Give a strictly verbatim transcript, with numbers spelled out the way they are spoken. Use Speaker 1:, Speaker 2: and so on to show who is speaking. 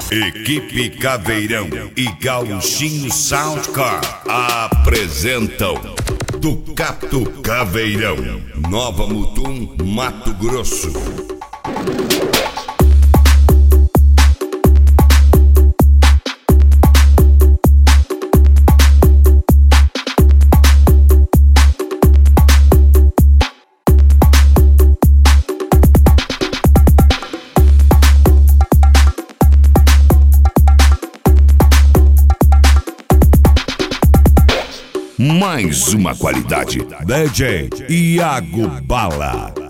Speaker 1: Equipe Caveirão e Gauchinho Soundcar apresentam Tucato Caveirão, Nova Mutum, Mato Grosso. Mais uma qualidade. D J Iago Bala.